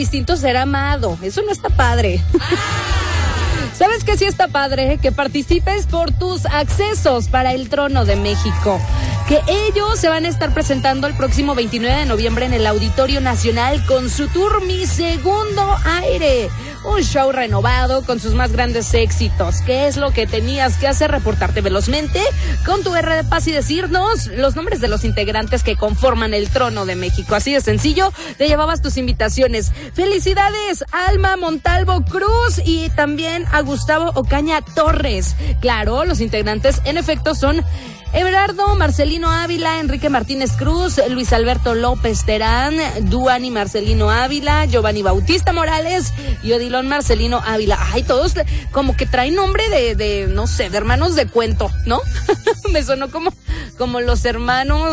distinto ser amado. Eso no está padre. ¿Sabes qué sí está padre? Que participes por tus accesos para el Trono de México. Que ellos se van a estar presentando el próximo 29 de noviembre en el Auditorio Nacional con su tour Mi Segundo Aire. Un show renovado con sus más grandes éxitos. ¿Qué es lo que tenías que hacer? Reportarte velozmente con tu R de Paz y decirnos los nombres de los integrantes que conforman el Trono de México. Así de sencillo, te llevabas tus invitaciones. ¡Felicidades! Alma Montalvo Cruz y también a Gustavo Ocaña Torres. Claro, los integrantes en efecto son Everardo Marcelino Ávila, Enrique Martínez Cruz, Luis Alberto López Terán, Duani Marcelino Ávila, Giovanni Bautista Morales y Odilon Marcelino Ávila. Ay, todos como que traen nombre de no sé, de hermanos de cuento, ¿no? Me sonó como los hermanos